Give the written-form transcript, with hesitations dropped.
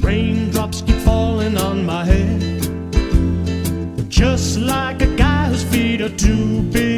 Raindrops keep falling on my head, just like a guy whose feet are too big